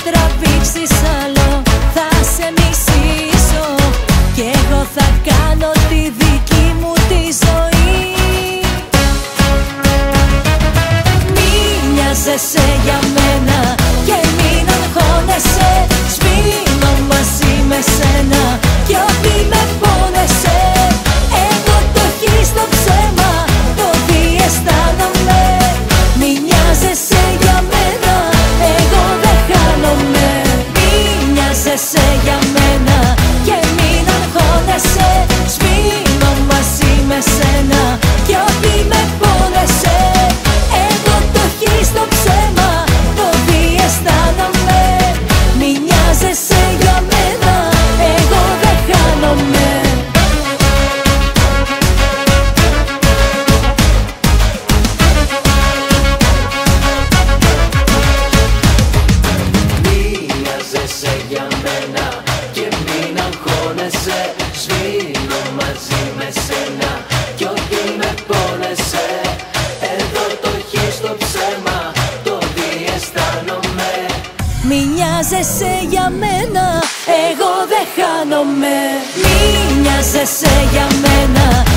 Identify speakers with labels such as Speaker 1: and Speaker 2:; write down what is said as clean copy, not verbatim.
Speaker 1: τραβήξεις άλλο θα σε μισήσω κι εγώ θα κάνω τη δική μου τη ζωή. Μη νοιάζεσαι για μένα και μην αγχώνεσαι, σβήνω μαζί με σένα κι ό,τι με πόνεσαι. Εγώ το χ στο ψέμα το διαισθάνομαι. Μη νοιάζεσαι για μένα, εγώ δεν χάνομαι. Μη νοιάζεσαι για μένα και μην αγχώνεσαι, σβήνω μαζί με σένα κι ό,τι με πόνεσαι. Εγώ το χ στο ψέμα το διαισθάνομαι. Μη νοιάζεσαι για μένα, εγώ δεν χάνομαι. Για μένα και μην αγχώνεσαι, σβήνω μαζί με σένα κι ό,τι με πόνεσαι. Εδώ το χ στο ψέμα το διαισθάνομαι. Μη νοιάζεσαι για μένα, εγώ δεν χάνομαι. Μη νοιάζεσαι για μένα